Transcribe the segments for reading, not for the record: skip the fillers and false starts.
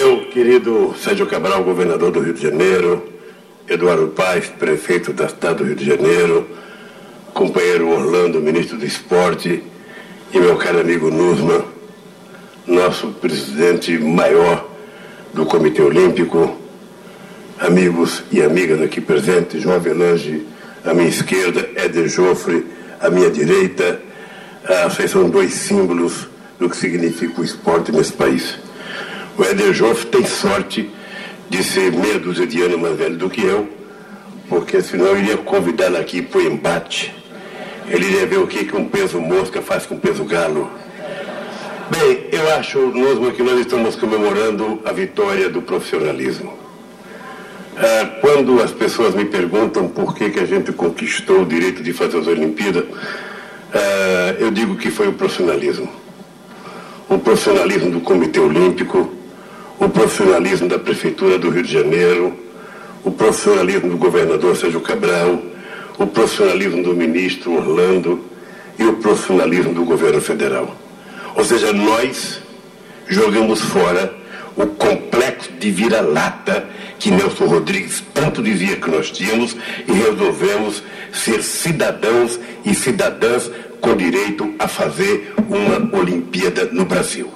Meu querido Sérgio Cabral, governador do Rio de Janeiro, Eduardo Paes, prefeito da cidade do Rio de Janeiro, companheiro Orlando, ministro do Esporte, e meu caro amigo Nussmann, nosso presidente maior do Comitê Olímpico, amigos e amigas aqui presentes, João Avelange à minha esquerda, Éder Joffre à minha direita. Vocês são dois símbolos do que significa o esporte nesse país. O Éder Joffre tem sorte de ser meia dúzia de anos mais velho do que eu, porque senão eu iria convidá-lo aqui para o embate. Ele iria ver o que um peso mosca faz com peso galo. Bem, eu acho, Nussmann, que nós estamos comemorando a vitória do profissionalismo. Quando as pessoas me perguntam por que a gente conquistou o direito de fazer as Olimpíadas, eu digo que foi o profissionalismo. O profissionalismo do Comitê Olímpico, o profissionalismo da Prefeitura do Rio de Janeiro, o profissionalismo do governador Sérgio Cabral, o profissionalismo do ministro Orlando e o profissionalismo do governo federal. Ou seja, nós jogamos fora o complexo de vira-lata que Nelson Rodrigues tanto dizia que nós tínhamos e resolvemos ser cidadãos e cidadãs com direito a fazer uma Olimpíada no Brasil.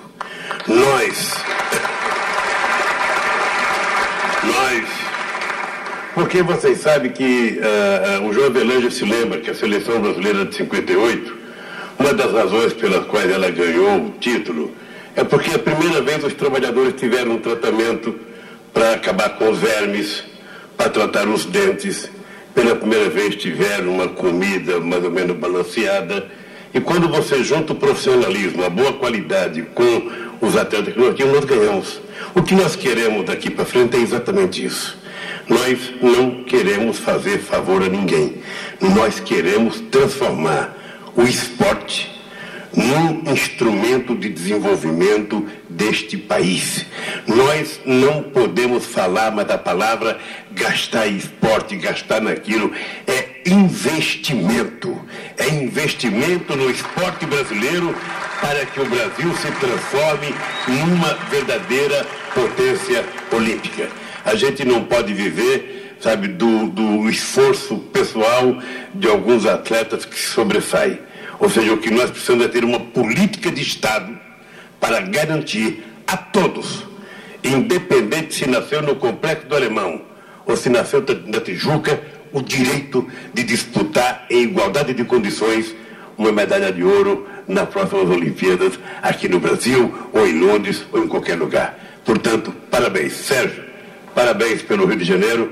Porque vocês sabem que o João Avelange se lembra que a seleção brasileira de 58, uma das razões pelas quais ela ganhou o título, é porque a primeira vez os trabalhadores tiveram um tratamento para acabar com os vermes, para tratar os dentes. Pela primeira vez tiveram uma comida mais ou menos balanceada. E quando você junta o profissionalismo, a boa qualidade com os atletas que nós tínhamos, nós ganhamos. O que nós queremos daqui para frente é exatamente isso. Nós não queremos fazer favor a ninguém. Nós queremos transformar o esporte num instrumento de desenvolvimento deste país. Nós não podemos falar mais da palavra gastar em esporte, gastar naquilo. É investimento. É investimento no esporte brasileiro para que o Brasil se transforme numa verdadeira potência olímpica. A gente não pode viver, sabe, do esforço pessoal de alguns atletas que se sobressaem. Ou seja, o que nós precisamos é ter uma política de Estado para garantir a todos, independente se nasceu no Complexo do Alemão ou se nasceu na Tijuca, o direito de disputar em igualdade de condições uma medalha de ouro nas próximas Olimpíadas, aqui no Brasil, ou em Londres, ou em qualquer lugar. Portanto, parabéns, Sérgio, parabéns pelo Rio de Janeiro.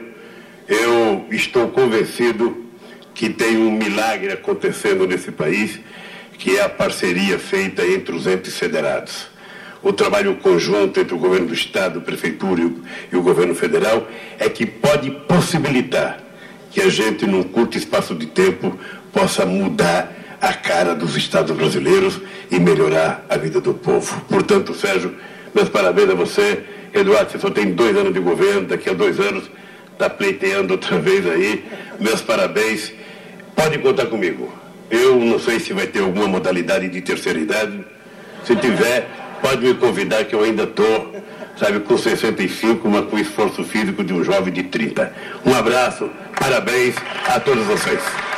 Eu estou convencido que tem um milagre acontecendo nesse país, que é a parceria feita entre os entes federados. O trabalho conjunto entre o governo do Estado, a Prefeitura e o governo federal é que pode possibilitar que a gente, num curto espaço de tempo, possa mudar a cara dos estados brasileiros e melhorar a vida do povo. Portanto, Sérgio, meus parabéns a você. Eduardo, você só tem 2 anos de governo, daqui a 2 anos está pleiteando outra vez aí. Meus parabéns. Pode contar comigo. Eu não sei se vai ter alguma modalidade de terceira idade. Se tiver, pode me convidar, que eu ainda estou, sabe, com 65, mas com esforço físico de um jovem de 30. Um abraço, parabéns a todos vocês.